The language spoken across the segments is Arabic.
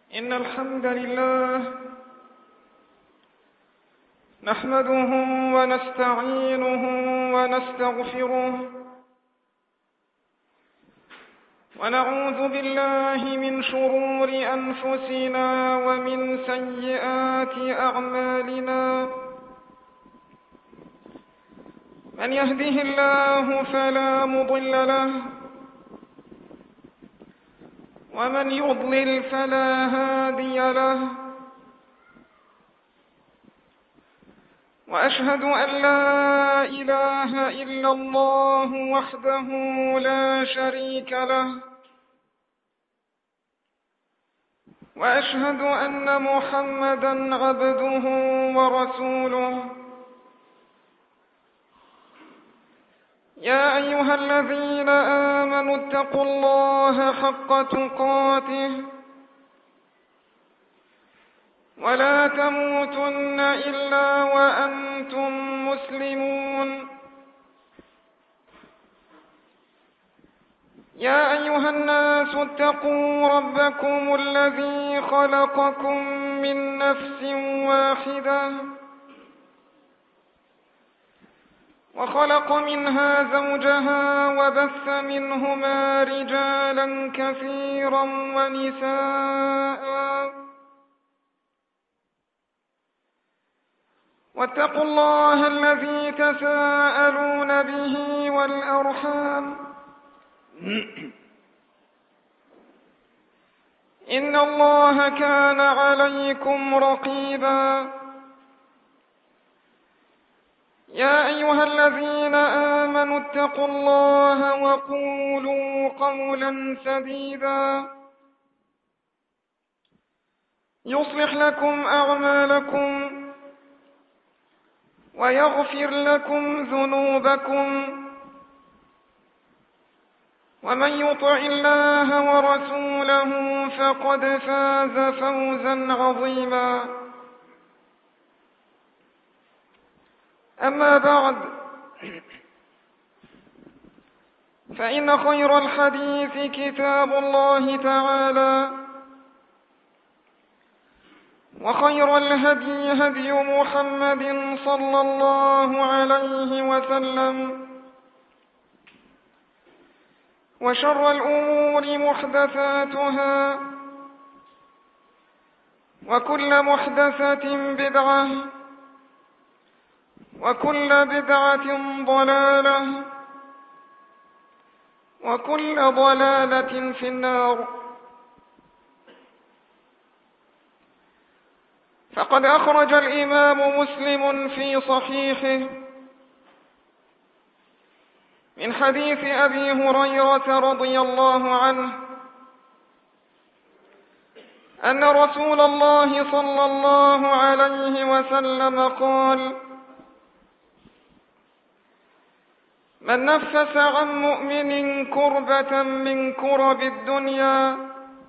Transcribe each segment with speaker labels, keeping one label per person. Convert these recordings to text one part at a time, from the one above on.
Speaker 1: إن الحمد لله نحمده ونستعينه ونستغفره ونعوذ بالله من شرور أنفسنا ومن سيئات أعمالنا. من يهده الله فلا مضل له ومن يضلل فلا هادي له، وأشهد أن لا إله إلا الله وحده لا شريك له، وأشهد أن محمدًا عبده ورسوله. يا أيها الذين آمنوا اتقوا الله حق تقاته ولا تموتن إلا وأنتم مسلمون. يا أيها الناس اتقوا ربكم الذي خلقكم من نفس واحدة وخلق منها زوجها وبث منهما رجالا كثيرا ونساء، واتقوا الله الذي تساءلون به والأرحام إن الله كان عليكم رقيبا. يا أيها الذين آمنوا اتقوا الله وقولوا قولا سديدا يصلح لكم أعمالكم ويغفر لكم ذنوبكم، ومن يطع الله ورسوله فقد فاز فوزا عظيما. أما بعد، فإن خير الحديث كتاب الله تعالى، وخير الهدي هدي محمد صلى الله عليه وسلم، وشر الأمور محدثاتها، وكل محدثة بدعة، وكل بدعة ضلالة، وكل ضلالة في النار. فقد أخرج الإمام مسلم في صحيحه من حديث أبي هريرة رضي الله عنه أن رسول الله صلى الله عليه وسلم قال: من نفس عن مؤمن كربة من كرب الدنيا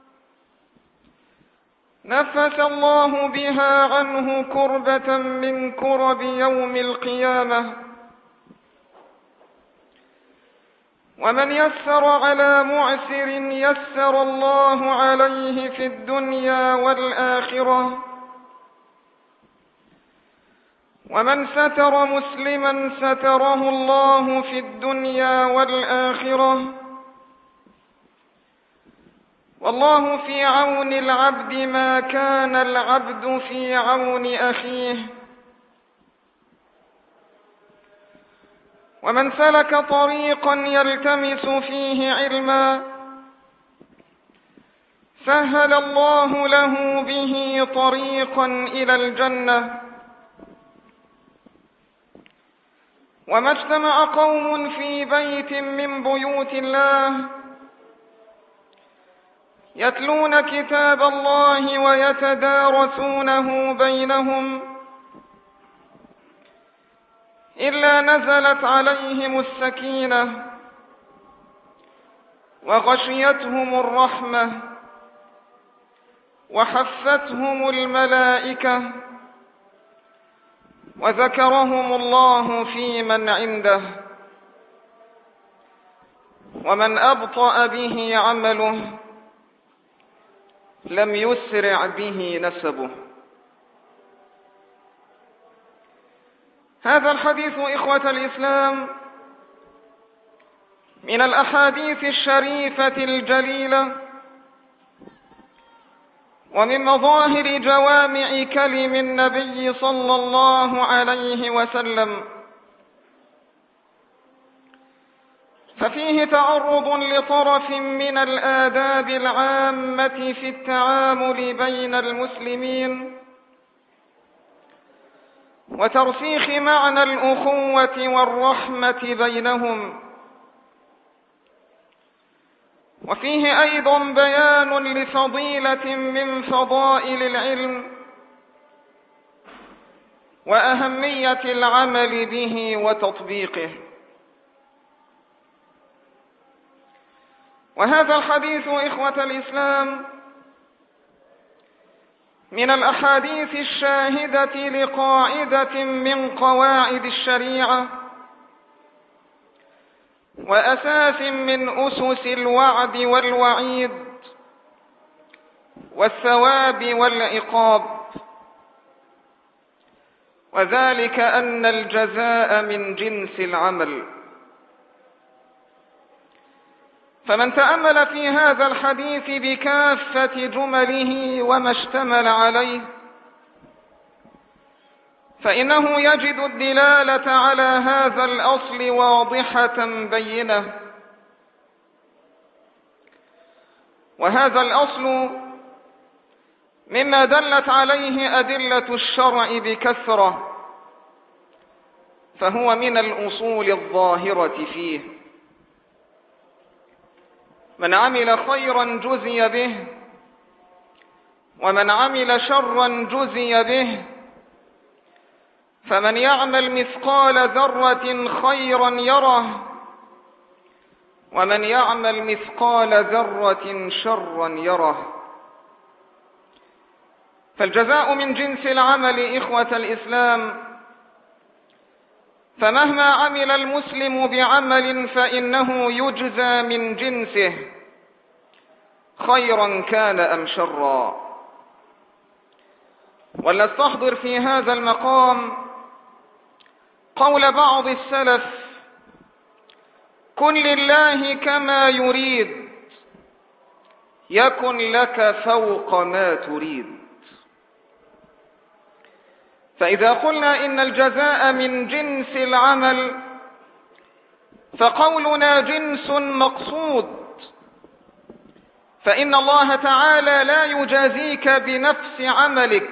Speaker 1: نفس الله بها عنه كربة من كرب يوم القيامة. ومن يسر على معسر يسر الله عليه في الدنيا والآخرة. ومن ستر مسلما ستره الله في الدنيا والآخرة. والله في عون العبد ما كان العبد في عون أخيه. ومن سلك طريقا يلتمس فيه علما سهل الله له به طريقا إلى الجنة. وما اجتمع قوم في بيت من بيوت الله يتلون كتاب الله ويتدارسونه بينهم إلا نزلت عليهم السكينة وغشيتهم الرحمة وحفتهم الملائكة وذكرهم الله في من عنده. ومن أبطأ به عمله لم يسرع به نسبه. هذا الحديث إخوة الإسلام من الأحاديث الشريفة الجليلة، ومن مظاهر جوامع كلم النبي صلى الله عليه وسلم، ففيه تعرض لطرف من الآداب العامة في التعامل بين المسلمين، وترسيخ معنى الأخوة والرحمة بينهم، وفيه أيضا بيان لفضيلة من فضائل العلم وأهمية العمل به وتطبيقه. وهذا الحديث إخوة الإسلام من الأحاديث الشاهدة لقاعدة من قواعد الشريعة، وأساس من أسس الوعد والوعيد والثواب والعقاب، وذلك أن الجزاء من جنس العمل. فمن تأمل في هذا الحديث بكافة جمله وما اشتمل عليه، فإنه يجد الدلالة على هذا الأصل واضحة بينة. وهذا الأصل مما دلت عليه أدلة الشرع بكثرة، فهو من الأصول الظاهرة فيه. من عمل خيرا جزي به، ومن عمل شرا جزي به، فمن يعمل مثقال ذرة خيرا يره، ومن يعمل مثقال ذرة شرا يره. فالجزاء من جنس العمل إخوة الإسلام، فمهما عمل المسلم بعمل فإنه يجزى من جنسه، خيرا كان أم شرا. ولنستحضر في هذا المقام قول بعض السلف: كن لله كما يريد يكن لك فوق ما تريد. فإذا قلنا إن الجزاء من جنس العمل، فقولنا جنس مقصود، فإن الله تعالى لا يجازيك بنفس عملك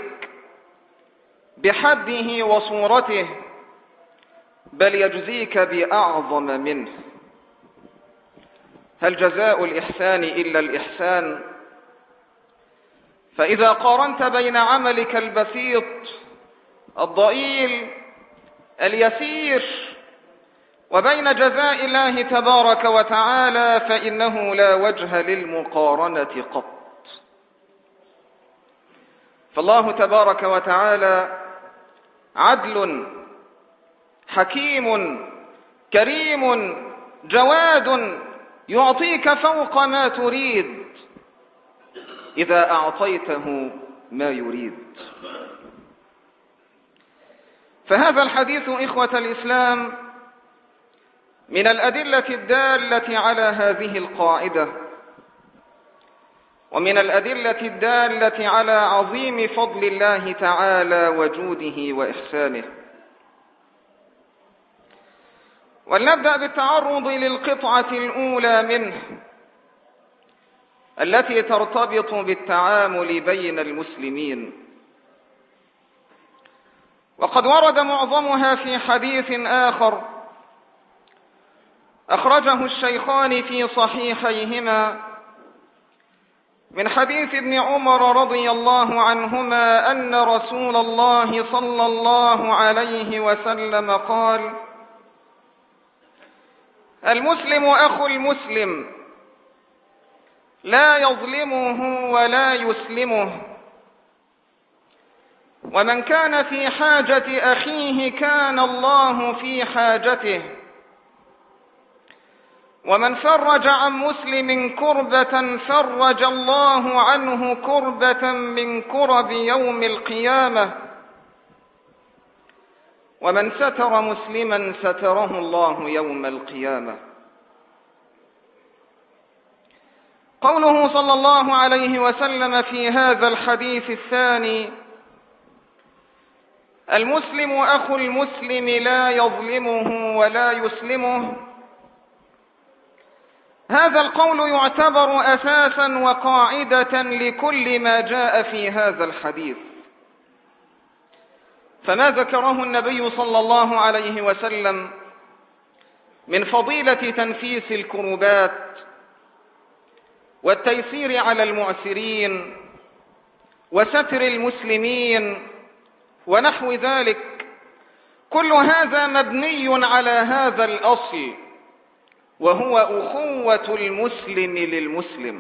Speaker 1: بحده وصورته، بل يجزيك بأعظم منه. هل جزاء الإحسان إلا الإحسان؟ فإذا قارنت بين عملك البسيط الضئيل اليسير وبين جزاء الله تبارك وتعالى، فإنه لا وجه للمقارنة قط. فالله تبارك وتعالى عدل حكيم كريم جواد، يعطيك فوق ما تريد إذا أعطيته ما يريد. فهذا الحديث إخوة الإسلام من الأدلة الدالة على هذه القاعدة، ومن الأدلة الدالة على عظيم فضل الله تعالى وجوده وإحسانه. ولنبدأ بالتعرض للقطعة الأولى منه التي ترتبط بالتعامل بين المسلمين، وقد ورد معظمها في حديث آخر أخرجه الشيخان في صحيحيهما من حديث ابن عمر رضي الله عنهما أن رسول الله صلى الله عليه وسلم قال: المسلم أخو المسلم لا يظلمه ولا يسلمه، ومن كان في حاجة أخيه كان الله في حاجته، ومن فرج عن مسلم كربة فرج الله عنه كربة من كرب يوم القيامة، ومن ستر مسلما ستره الله يوم القيامة. قوله صلى الله عليه وسلم في هذا الحديث الثاني: المسلم أخو المسلم لا يظلمه ولا يسلمه، هذا القول يعتبر أساسا وقاعدة لكل ما جاء في هذا الحديث. فما ذكره النبي صلى الله عليه وسلم من فضيلة تنفيس الكربات والتيسير على المعسرين وستر المسلمين ونحو ذلك، كل هذا مبني على هذا الأصل، وهو أخوة المسلم للمسلم.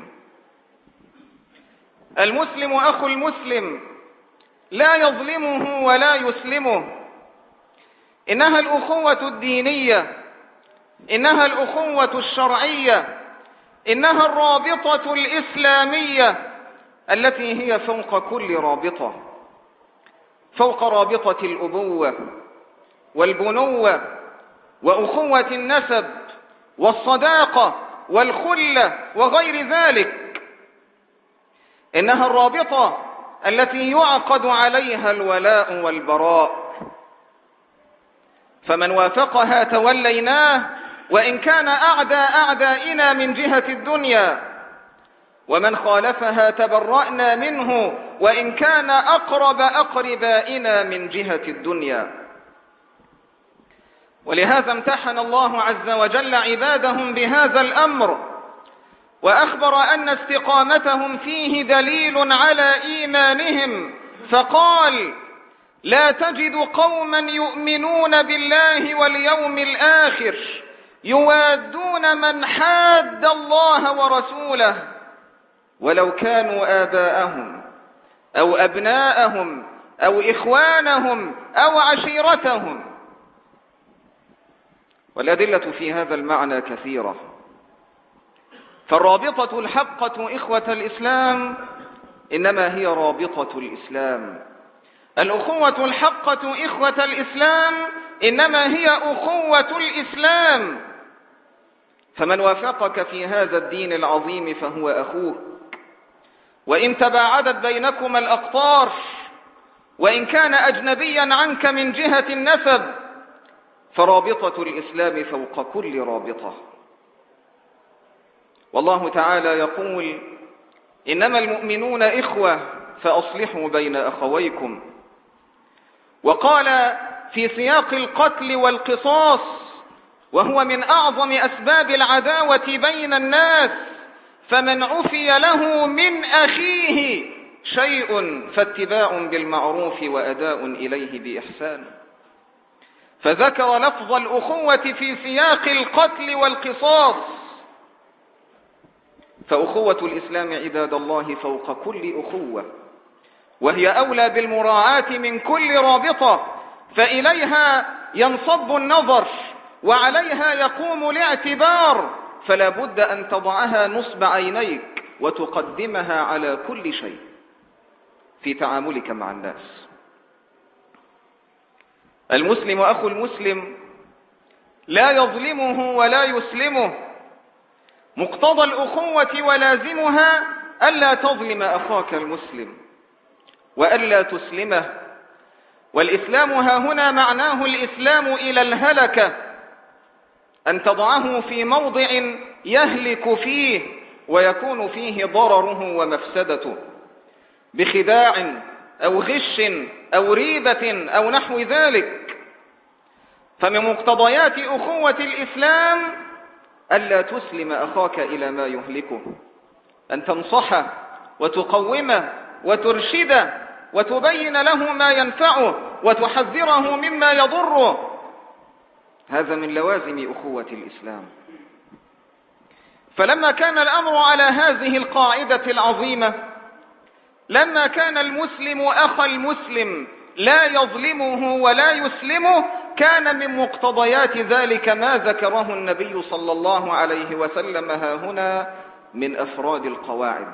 Speaker 1: المسلم أخو المسلم لا يظلمه ولا يسلمه، إنها الأخوة الدينية، إنها الأخوة الشرعية، إنها الرابطة الإسلامية التي هي فوق كل رابطة، فوق رابطة الأبوة والبنوة وأخوة النسب والصداقة والخلة وغير ذلك. إنها الرابطة التي يعقد عليها الولاء والبراء، فمن وافقها توليناه وإن كان أعدى أعدائنا من جهة الدنيا، ومن خالفها تبرأنا منه وإن كان أقرب أقربائنا من جهة الدنيا. ولهذا امتحن الله عز وجل عبادهم بهذا الأمر، وأخبر أن استقامتهم فيه دليل على إيمانهم، فقال: لا تجد قوما يؤمنون بالله واليوم الآخر يوادون من حاد الله ورسوله ولو كانوا آباءهم أو أبناءهم أو إخوانهم أو عشيرتهم. والأدلة في هذا المعنى كثيرة، فالرابطة الحقة إخوة الإسلام إنما هي رابطة الإسلام، الأخوة الحقة إخوة الإسلام إنما هي أخوة الإسلام. فمن وافقك في هذا الدين العظيم فهو أخوك، وإن تباعدت بينكما الأقطار، وإن كان أجنبيا عنك من جهة النسب، فرابطة الإسلام فوق كل رابطة. والله تعالى يقول: إنما المؤمنون إخوة فأصلحوا بين أخويكم. وقال في سياق القتل والقصاص، وهو من أعظم أسباب العداوة بين الناس: فمن عفي له من أخيه شيء فاتباع بالمعروف وأداء إليه بإحسان. فذكر لفظ الأخوة في سياق القتل والقصاص. فأخوة الإسلام عباد الله فوق كل أخوة، وهي أولى بالمراعاة من كل رابطة، فإليها ينصب النظر وعليها يقوم الاعتبار، فلا بد أن تضعها نصب عينيك وتقدمها على كل شيء في تعاملك مع الناس. المسلم أخو المسلم لا يظلمه ولا يسلمه، مقتضى الأخوة ولازمها ألا تظلم أخاك المسلم وألا تسلمه. والإسلام ها هنا معناه الإسلام إلى الهلكة، أن تضعه في موضع يهلك فيه ويكون فيه ضرره ومفسدته بخداع أو غش أو ريبة أو نحو ذلك. فمن مقتضيات أخوة الإسلام ألا تسلم أخاك إلى ما يهلكه، أن تنصحه وتقومه وترشده وتبين له ما ينفعه وتحذره مما يضره. هذا من لوازم أخوة الإسلام. فلما كان الأمر على هذه القاعدة العظيمة، لما كان المسلم أخا المسلم لا يظلمه ولا يسلمه، كان من مقتضيات ذلك ما ذكره النبي صلى الله عليه وسلم هنا من أفراد القواعد.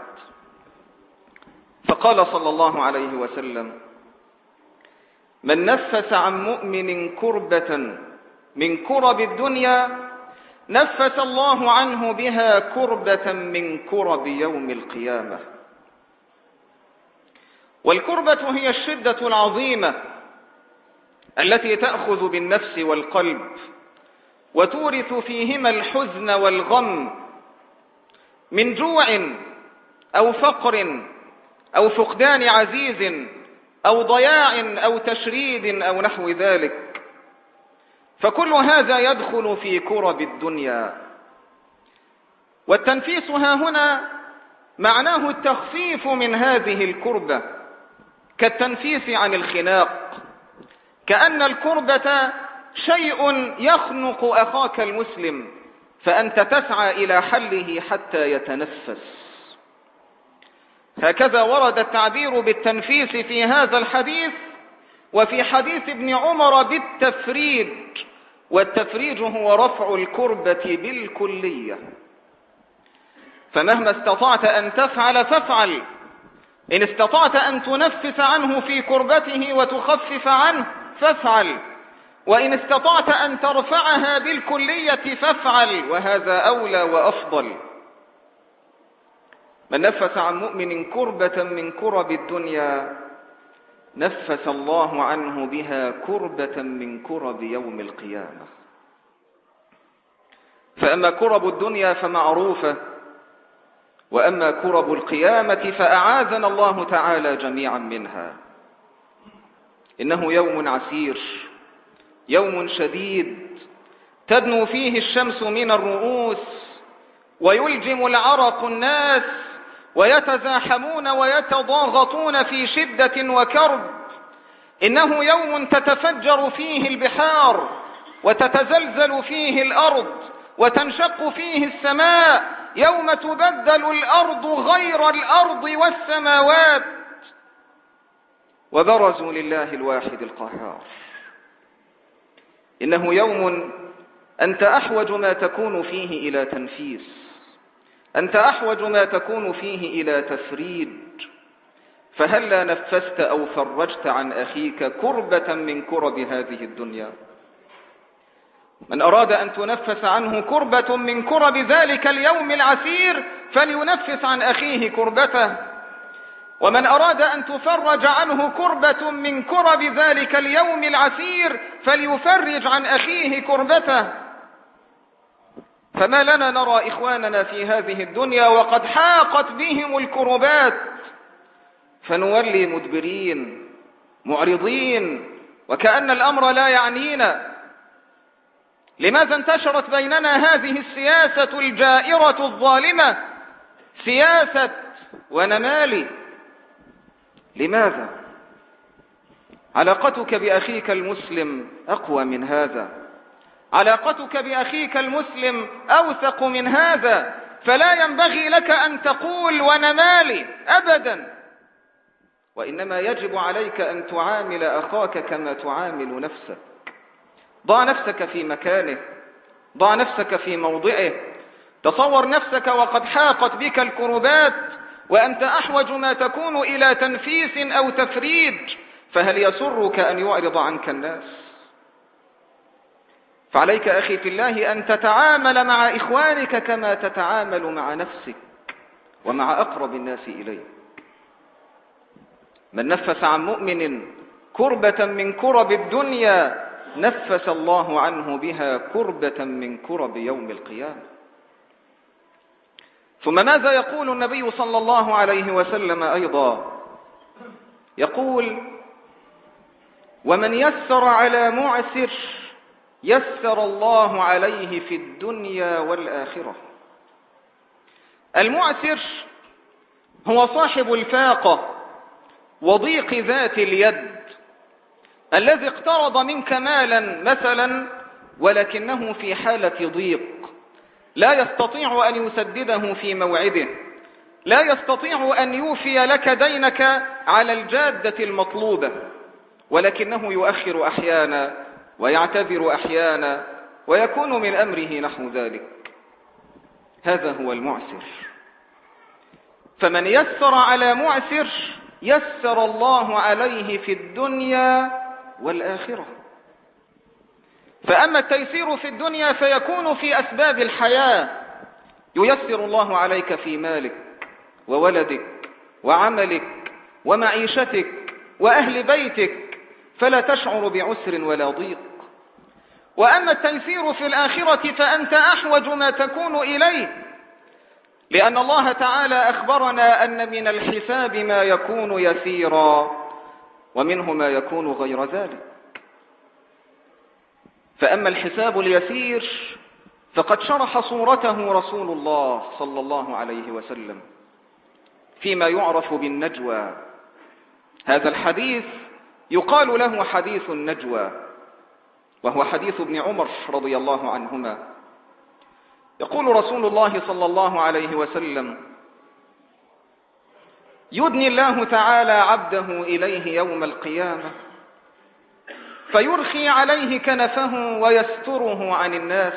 Speaker 1: فقال صلى الله عليه وسلم: من نفس عن مؤمن كربة من كرب الدنيا نفس الله عنه بها كربة من كرب يوم القيامة. والكربة هي الشدة العظيمة التي تأخذ بالنفس والقلب وتورث فيهما الحزن والغم من جوع أو فقر أو فقدان عزيز أو ضياع أو تشريد أو نحو ذلك، فكل هذا يدخل في كرب الدنيا. والتنفيس ها هنا معناه التخفيف من هذه الكربة، كالتنفيس عن الخناق، كأن الكربة شيء يخنق أخاك المسلم فأنت تسعى إلى حله حتى يتنفس. هكذا ورد التعبير بالتنفيس في هذا الحديث، وفي حديث ابن عمر بالتفريج، والتفريج هو رفع الكربة بالكلية. فمهما استطعت أن تفعل فافعل، إن استطعت أن تنفس عنه في كربته وتخفف عنه فافعل، وإن استطعت أن ترفعها بالكلية فافعل، وهذا أولى وأفضل. من نفس عن مؤمن كربة من كرب الدنيا نفس الله عنه بها كربة من كرب يوم القيامة. فأما كرب الدنيا فمعروفة، وأما كرب القيامة فأعاذنا الله تعالى جميعا منها. إنه يوم عسير، يوم شديد تدنو فيه الشمس من الرؤوس ويلجم العرق الناس ويتزاحمون ويتضاغطون في شدة وكرب. إنه يوم تتفجر فيه البحار وتتزلزل فيه الأرض وتنشق فيه السماء، يوم تبدل الأرض غير الأرض والسماوات وبرزوا لله الواحد القهار. إنه يوم أنت أحوج ما تكون فيه إلى تنفيس، أنت أحوج ما تكون فيه إلى تفريج. فهلا نفست أو فرجت عن أخيك كربة من كرب هذه الدنيا؟ من أراد أن تنفس عنه كربة من كرب ذلك اليوم العسير فلينفس عن أخيه كربته، ومن أراد أن تفرج عنه كربة من كرب ذلك اليوم العسير فليفرج عن أخيه كربته. فما لنا نرى إخواننا في هذه الدنيا وقد حاقت بهم الكربات فنولي مدبرين معرضين وكأن الأمر لا يعنينا؟ لماذا انتشرت بيننا هذه السياسة الجائرة الظالمة، سياسة ونمالي؟ لماذا؟ علاقتك بأخيك المسلم أقوى من هذا، علاقتك بأخيك المسلم أوثق من هذا، فلا ينبغي لك أن تقول ونمالي أبدا، وإنما يجب عليك أن تعامل أخاك كما تعامل نفسك. ضع نفسك في مكانه، ضع نفسك في موضعه، تصور نفسك وقد حاقت بك الكربات وأنت أحوج ما تكون إلى تنفيس أو تفريج، فهل يسرك أن يعرض عنك الناس؟ فعليك أخي في الله أن تتعامل مع إخوانك كما تتعامل مع نفسك ومع أقرب الناس إليك. من نفس عن مؤمن كربة من كرب الدنيا نفس الله عنه بها كربة من كرب يوم القيامة. ثم ماذا يقول النبي صلى الله عليه وسلم أيضا؟ يقول: ومن يسر على معسر يسر الله عليه في الدنيا والآخرة. المعسر هو صاحب الفاقة وضيق ذات اليد، الذي اقترض منك مالا مثلا ولكنه في حالة ضيق، لا يستطيع أن يسدده في موعده، لا يستطيع أن يوفي لك دينك على الجادة المطلوبة، ولكنه يؤخر أحيانا ويعتذر أحيانا ويكون من أمره نحو ذلك. هذا هو المعسر. فمن يسر على معسر يسر الله عليه في الدنيا والآخرة. فأما التيسير في الدنيا فيكون في أسباب الحياة، ييسر الله عليك في مالك وولدك وعملك ومعيشتك وأهل بيتك، فلا تشعر بعسر ولا ضيق. وأما التيسير في الآخرة فأنت أحوج ما تكون إليه، لأن الله تعالى أخبرنا أن من الحساب ما يكون يسيرا ومنه ما يكون غير ذلك. فأما الحساب اليسير فقد شرح صورته رسول الله صلى الله عليه وسلم فيما يعرف بالنجوى. هذا الحديث يقال له حديث النجوى، وهو حديث ابن عمر رضي الله عنهما. يقول رسول الله صلى الله عليه وسلم: يدني الله تعالى عبده إليه يوم القيامة فيرخي عليه كنفه ويستره عن الناس،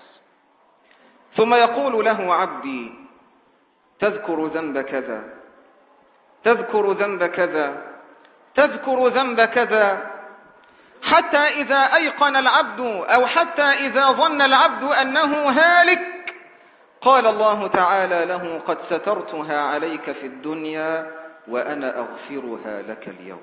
Speaker 1: ثم يقول له: عبدي تذكر ذنب كذا، تذكر ذنب كذا، تذكر ذنب كذا، حتى إذا أيقن العبد أو حتى إذا ظن العبد أنه هالك قال الله تعالى له: قد سترتها عليك في الدنيا وأنا أغفرها لك اليوم.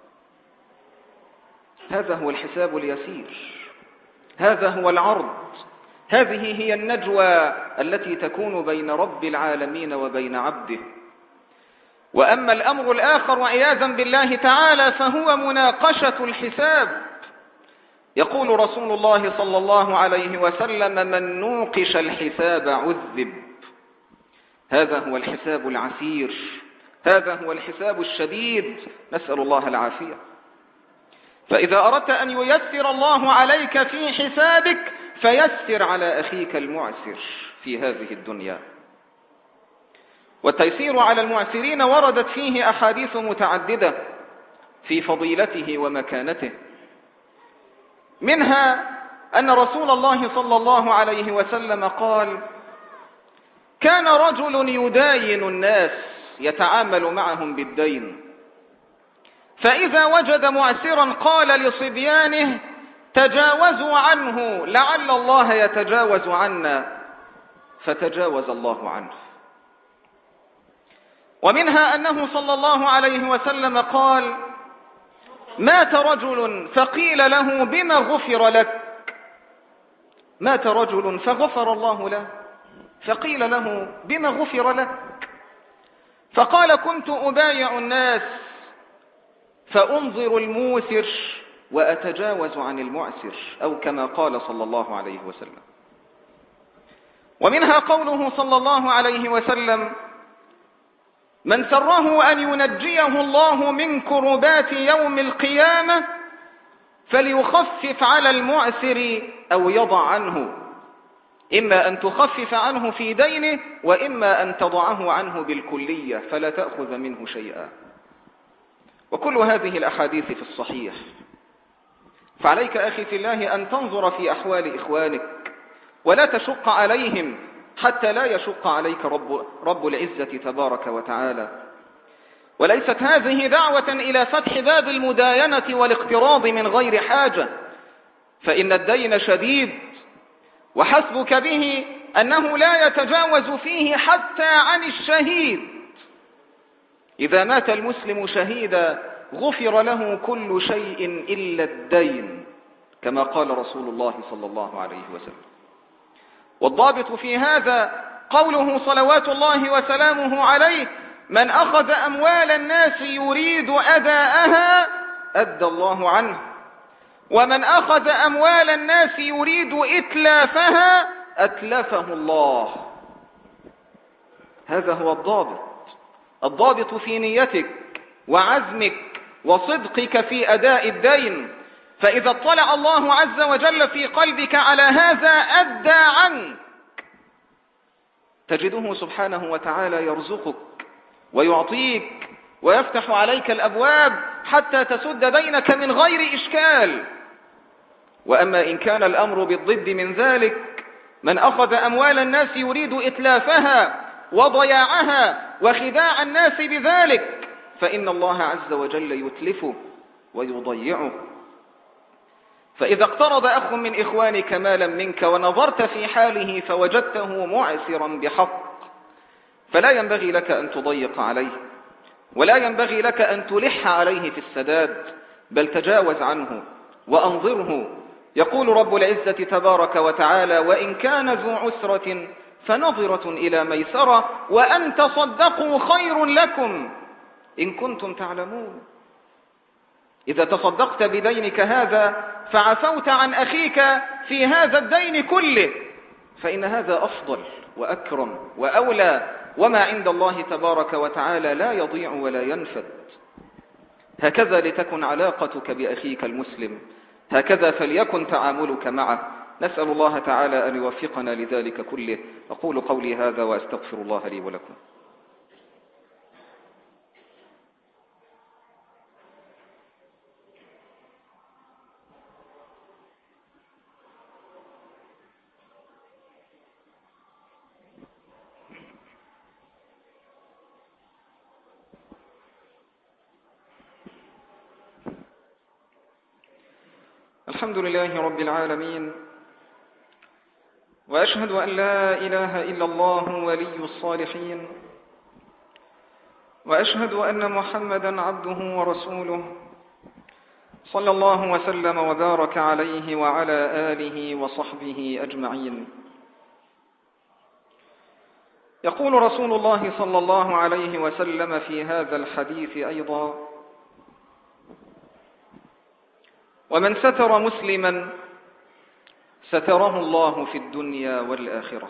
Speaker 1: هذا هو الحساب اليسير، هذا هو العرض، هذه هي النجوى التي تكون بين رب العالمين وبين عبده. وأما الأمر الآخر وعياذا بالله تعالى فهو مناقشة الحساب. يقول رسول الله صلى الله عليه وسلم: من نوقش الحساب عذب. هذا هو الحساب العسير، هذا هو الحساب الشديد، نسأل الله العافية. فإذا أردت أن ييسر الله عليك في حسابك فيسر على أخيك المعسر في هذه الدنيا. والتيسير على المعسرين وردت فيه أحاديث متعددة في فضيلته ومكانته. منها أن رسول الله صلى الله عليه وسلم قال: كان رجل يداين الناس يتعامل معهم بالدين، فإذا وجد معسرا قال لصبيانه: تجاوزوا عنه لعل الله يتجاوز عنا، فتجاوز الله عنه. ومنها أنه صلى الله عليه وسلم قال: مات رجل فقيل له: بما غفر لك؟ مات رجل فغفر الله له، فقيل له: بما غفر لك؟ فقال: كنت أبايع الناس فأنظر الموسر وأتجاوز عن المعسر، أو كما قال صلى الله عليه وسلم. ومنها قوله صلى الله عليه وسلم: من سره أن ينجيه الله من كربات يوم القيامة فليخفف على المعسر أو يضع عنه، إما أن تخفف عنه في دينه وإما أن تضعه عنه بالكلية فلا تأخذ منه شيئا. وكل هذه الأحاديث في الصحيح. فعليك أخي في الله أن تنظر في أحوال إخوانك ولا تشق عليهم حتى لا يشق عليك رب العزة تبارك وتعالى. وليست هذه دعوة إلى فتح باب المداينة والاقتراض من غير حاجة، فإن الدين شديد، وحسبك به أنه لا يتجاوز فيه حتى عن الشهيد. إذا مات المسلم شهيدا غفر له كل شيء إلا الدين، كما قال رسول الله صلى الله عليه وسلم. والضابط في هذا قوله صلوات الله وسلامه عليه: من أخذ أموال الناس يريد أداءها أدى الله عنه، ومن أخذ أموال الناس يريد إتلافها أتلفه الله. هذا هو الضابط، الضابط في نيتك وعزمك وصدقك في أداء الدين. فإذا اطلع الله عز وجل في قلبك على هذا أدى عنك، تجده سبحانه وتعالى يرزقك ويعطيك ويفتح عليك الأبواب حتى تسد دينك من غير إشكال. وأما إن كان الأمر بالضد من ذلك، من أخذ أموال الناس يريد إتلافها وضياعها وخداع الناس بذلك، فإن الله عز وجل يتلفه ويضيعه. فإذا اقترض أخ من إخوانك مالا منك ونظرت في حاله فوجدته معسرا بحق، فلا ينبغي لك أن تضيق عليه، ولا ينبغي لك أن تلح عليه في السداد، بل تجاوز عنه وأنظره. يقول رب العزة تبارك وتعالى: وإن كان ذو عسرة فنظرة إلى ميسرة وأن تصدقوا خير لكم إن كنتم تعلمون. إذا تصدقت بدينك هذا فعفوت عن أخيك في هذا الدين كله، فإن هذا أفضل وأكرم وأولى، وما عند الله تبارك وتعالى لا يضيع ولا ينفد. هكذا لتكن علاقتك بأخيك المسلم، هكذا فليكن تعاملك معه. نسأل الله تعالى أن يوفقنا لذلك كله. أقول قولي هذا وأستغفر الله لي ولكم. الحمد لله رب العالمين، وأشهد أن لا إله إلا الله ولي الصالحين، وأشهد أن محمدا عبده ورسوله، صلى الله وسلم وبارك عليه وعلى آله وصحبه أجمعين. يقول رسول الله صلى الله عليه وسلم في هذا الحديث أيضا: ومن ستر مسلما ستره الله في الدنيا والآخرة.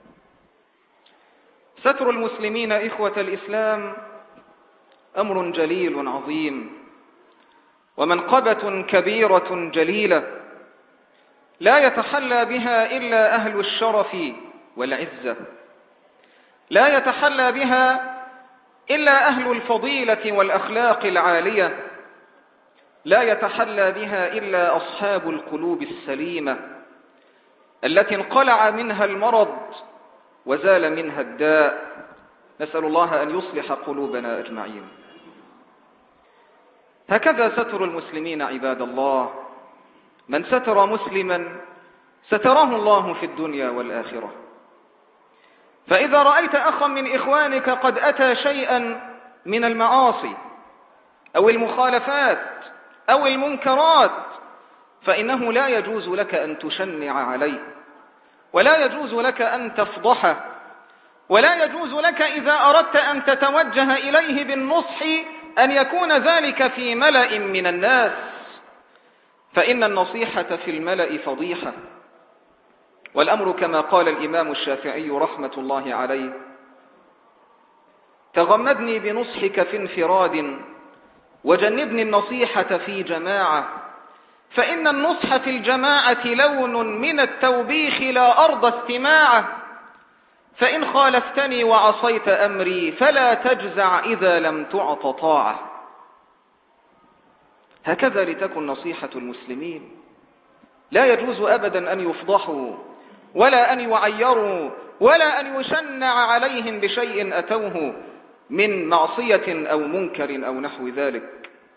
Speaker 1: ستر المسلمين إخوة الإسلام أمر جليل عظيم، ومنقبة كبيرة جليلة لا يتحلى بها إلا أهل الشرف والعزة، لا يتحلى بها إلا أهل الفضيلة والأخلاق العالية، لا يتحلى بها إلا أصحاب القلوب السليمة التي انقلع منها المرض وزال منها الداء. نسأل الله أن يصلح قلوبنا أجمعين. هكذا ستر المسلمين عباد الله، من ستر مسلما ستره الله في الدنيا والآخرة. فإذا رأيت أخا من إخوانك قد أتى شيئا من المعاصي أو المخالفات أو المنكرات، فإنه لا يجوز لك أن تشنع عليه، ولا يجوز لك أن تفضحه، ولا يجوز لك إذا أردت أن تتوجه إليه بالنصح أن يكون ذلك في ملأ من الناس، فإن النصيحة في الملأ فضيحة. والأمر كما قال الإمام الشافعي رحمة الله عليه: تغمدني بنصحك في انفراد وجنبني النصيحة في جماعة، فإن النصح في الجماعة لون من التوبيخ لا أرضى استماعه، فإن خالفتني وعصيت أمري فلا تجزع إذا لم تعط طاعة. هكذا لتكن نصيحة المسلمين. لا يجوز أبدا أن يفضحوا ولا أن يعيروا ولا أن يشنع عليهم بشيء أتوه من معصية أو منكر أو نحو ذلك.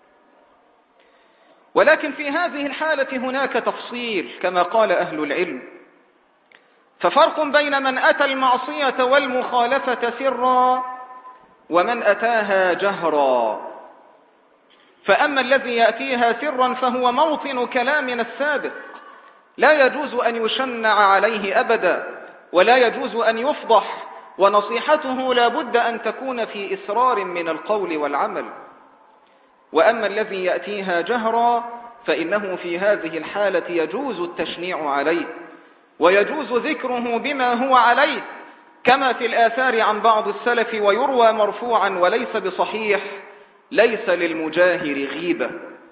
Speaker 1: ولكن في هذه الحالة هناك تفصيل كما قال أهل العلم، ففرق بين من أتى المعصية والمخالفة سرا ومن أتاها جهرا. فأما الذي يأتيها سرا فهو موطن كلامنا السابق، لا يجوز أن يشنع عليه أبدا، ولا يجوز أن يفضح، ونصيحته لا بد أن تكون في إسرار من القول والعمل. وأما الذي يأتيها جهرا فإنه في هذه الحالة يجوز التشنيع عليه، ويجوز ذكره بما هو عليه، كما في الآثار عن بعض السلف ويروى مرفوعا وليس بصحيح: ليس للمجاهر غيبة.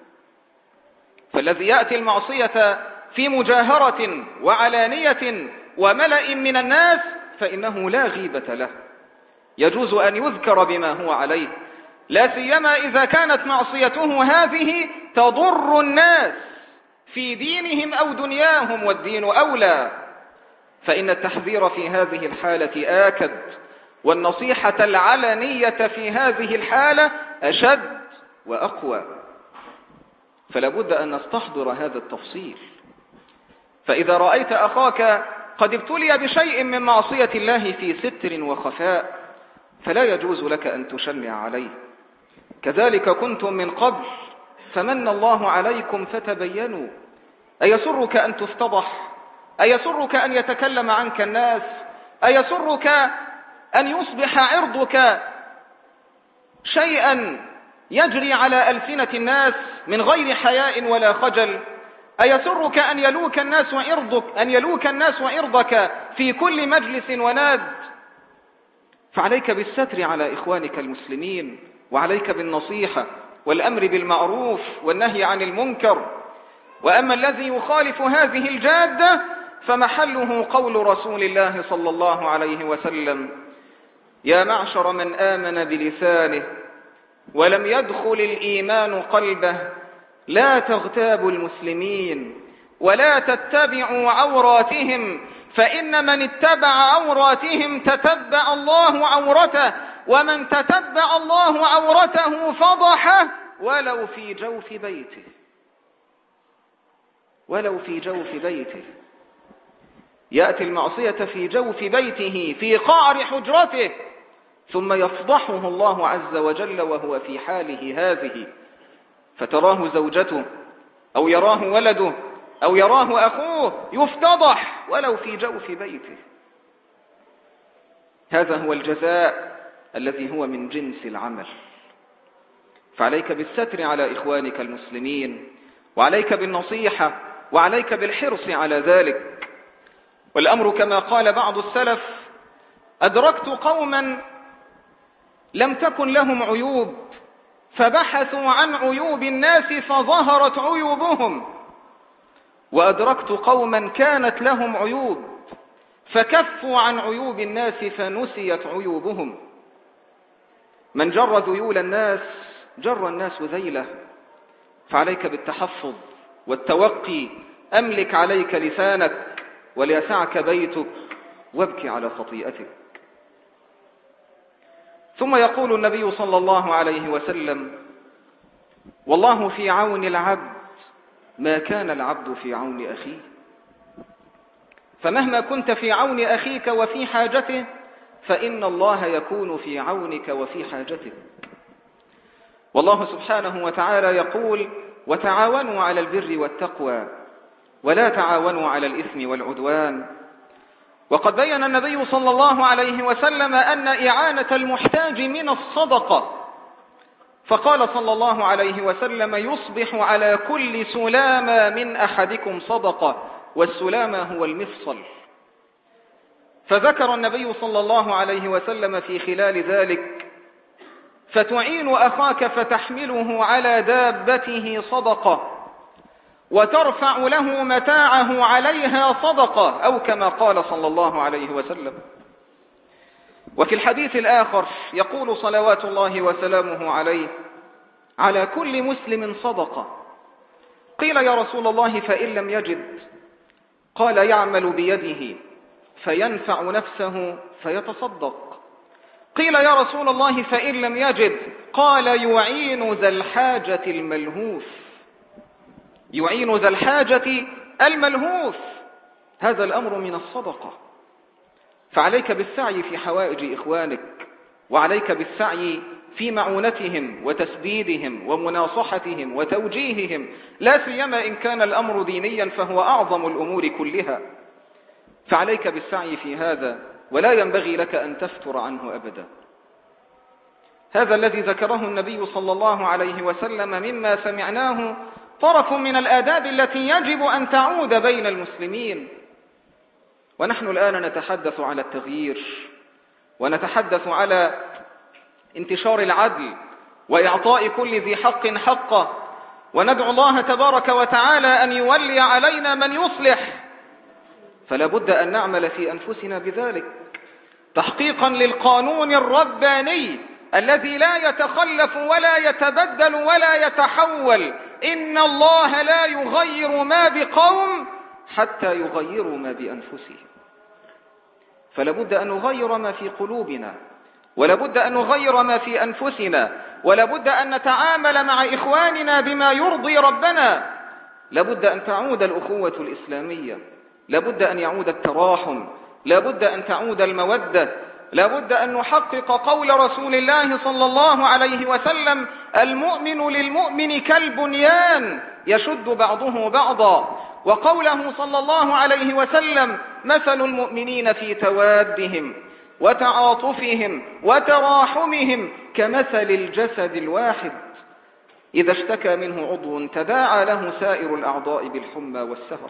Speaker 1: فالذي يأتي المعصية في مجاهرة وعلانية وملأ من الناس فإنه لا غيبة له، يجوز أن يذكر بما هو عليه، لا سيما إذا كانت معصيته هذه تضر الناس في دينهم أو دنياهم، والدين أولى. فإن التحذير في هذه الحالة آكد، والنصيحة العلنية في هذه الحالة أشد وأقوى. فلا بد أن نستحضر هذا التفصيل. فإذا رأيت أخاك قد ابتلي بشيء من معصية الله في ستر وخفاء فلا يجوز لك أن تشنع عليه. كذلك كنتم من قبل فمن الله عليكم فتبينوا. أيسرك أن تفتضح؟ أيسرك أن يتكلم عنك الناس؟ أيسرك أن يصبح عرضك شيئا يجري على ألسنة الناس من غير حياء ولا خجل؟ أيسرك أن يلوك الناس وعرضك في كل مجلس وناد؟ فعليك بالستر على إخوانك المسلمين، وعليك بالنصيحة والأمر بالمعروف والنهي عن المنكر. وأما الذي يخالف هذه الجادة فمحله قول رسول الله صلى الله عليه وسلم: يا معشر من آمن بلسانه ولم يدخل الإيمان قلبه لا تغتابوا المسلمين ولا تتبعوا عوراتهم، فإن من اتبع عوراتهم تتبع الله عورته، ومن تتبع الله عورته فضحه ولو في جوف بيته. ولو في جوف بيته. يأتي المعصية في جوف بيته في قعر حجرته ثم يفضحه الله عز وجل وهو في حاله هذه، فتراه زوجته أو يراه ولده أو يراه أخوه يفتضح ولو في جوف بيته. هذا هو الجزاء الذي هو من جنس العمل. فعليك بالستر على إخوانك المسلمين، وعليك بالنصيحة، وعليك بالحرص على ذلك. والأمر كما قال بعض السلف: أدركت قوما لم تكن لهم عيوب فبحثوا عن عيوب الناس فظهرت عيوبهم، وأدركت قوما كانت لهم عيوب فكفوا عن عيوب الناس فنسيت عيوبهم. من جر ذيول الناس جر الناس ذيله. فعليك بالتحفظ والتوقي. أملك عليك لسانك وليسعك بيتك وابكي على خطيئتك. ثم يقول النبي صلى الله عليه وسلم: والله في عون العبد ما كان العبد في عون أخيه. فمهما كنت في عون أخيك وفي حاجته فإن الله يكون في عونك وفي حاجتك. والله سبحانه وتعالى يقول: وتعاونوا على البر والتقوى ولا تعاونوا على الإثم والعدوان. وقد بين النبي صلى الله عليه وسلم أن إعانة المحتاج من الصدقة، فقال صلى الله عليه وسلم: يصبح على كل سلامة من أحدكم صدقة، والسلامة هو المفصل. فذكر النبي صلى الله عليه وسلم في خلال ذلك: فتعين أخاك فتحمله على دابته صدقة، وترفع له متاعه عليها صدقة، أو كما قال صلى الله عليه وسلم. وفي الحديث الآخر يقول صلوات الله وسلامه عليه: على كل مسلم صدقة. قيل: يا رسول الله فإن لم يجد؟ قال: يعمل بيده فينفع نفسه فيتصدق. قيل: يا رسول الله فإن لم يجد؟ قال: يعين ذا الحاجة الملهوف. يعين ذا الحاجة الملهوف. هذا الأمر من الصدقة. فعليك بالسعي في حوائج إخوانك، وعليك بالسعي في معونتهم وتسديدهم ومناصحتهم وتوجيههم، لا سيما إن كان الأمر دينيا فهو أعظم الأمور كلها. فعليك بالسعي في هذا، ولا ينبغي لك أن تفتر عنه أبدا. هذا الذي ذكره النبي صلى الله عليه وسلم مما سمعناه طرف من الآداب التي يجب أن تعود بين المسلمين. ونحن الآن نتحدث على التغيير، ونتحدث على انتشار العدل وإعطاء كل ذي حق حقه، وندعو الله تبارك وتعالى أن يولي علينا من يصلح. فلا بد أن نعمل في أنفسنا بذلك تحقيقا للقانون الرباني الذي لا يتخلف ولا يتبدل ولا يتحول إن الله لا يغير ما بقوم حتى يغيروا ما بأنفسهم. فلابد أن نغير ما في قلوبنا، ولابد أن نغير ما في أنفسنا، ولابد أن نتعامل مع إخواننا بما يرضي ربنا. لابد أن تعود الأخوة الإسلامية، لابد أن يعود التراحم، لابد أن تعود المودة، لابد أن نحقق قول رسول الله صلى الله عليه وسلم: المؤمن للمؤمن كالبنيان يشد بعضه بعضا. وقوله صلى الله عليه وسلم: مثل المؤمنين في توادهم وتعاطفهم وتراحمهم كمثل الجسد الواحد إذا اشتكى منه عضو تداعى له سائر الأعضاء بالحمى والسهر.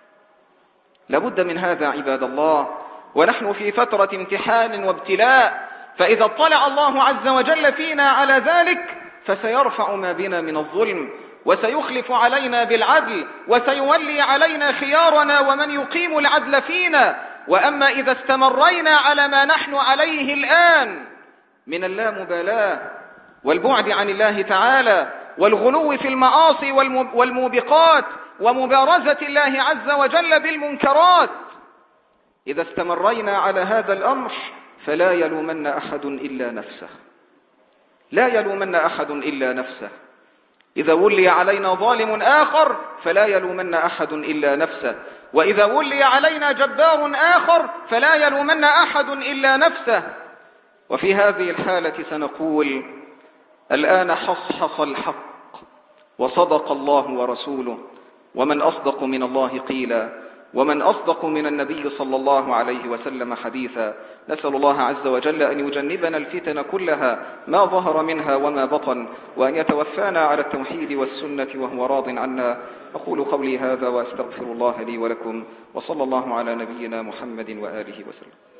Speaker 1: لابد من هذا عباد الله، ونحن في فترة امتحان وابتلاء، فإذا اطلع الله عز وجل فينا على ذلك فسيرفع ما بنا من الظلم، وسيخلف علينا بالعدل، وسيولي علينا خيارنا ومن يقيم العدل فينا. وأما إذا استمرينا على ما نحن عليه الآن من اللامبالاة والبعد عن الله تعالى والغلو في المعاصي والموبقات ومبارزة الله عز وجل بالمنكرات، إذا استمرينا على هذا الأمر فلا يلومن أحد إلا نفسه، لا يلومن أحد إلا نفسه. إذا ولي علينا ظالم آخر فلا يلومن أحد إلا نفسه، وإذا ولي علينا جبار آخر فلا يلومن أحد إلا نفسه. وفي هذه الحالة سنقول: الآن حصحص الحق وصدق الله ورسوله، ومن أصدق من الله قيلا، ومن أصدق من النبي صلى الله عليه وسلم حديثا. نسأل الله عز وجل أن يجنبنا الفتن كلها ما ظهر منها وما بطن، وأن يتوفانا على التوحيد والسنة وهو راض عنا. أقول قولي هذا وأستغفر الله لي ولكم، وصلى الله على نبينا محمد وآله وسلم.